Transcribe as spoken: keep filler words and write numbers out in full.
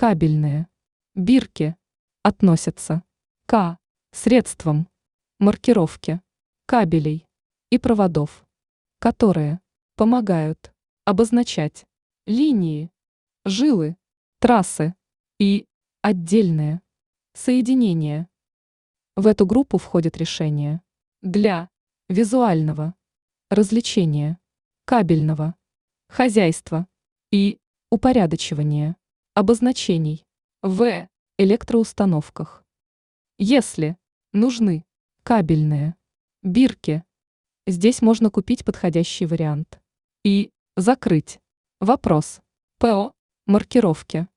кабельные, бирки относятся к средствам маркировки кабелей и проводов, которые помогают обозначать линии, жилы, трассы и отдельные соединения. В эту группу входят решения для визуального развлечения, кабельного хозяйства и упорядочивания обозначений в электроустановках. Если нужны кабельные бирки, здесь можно купить подходящий вариант и закрыть вопрос по маркировке.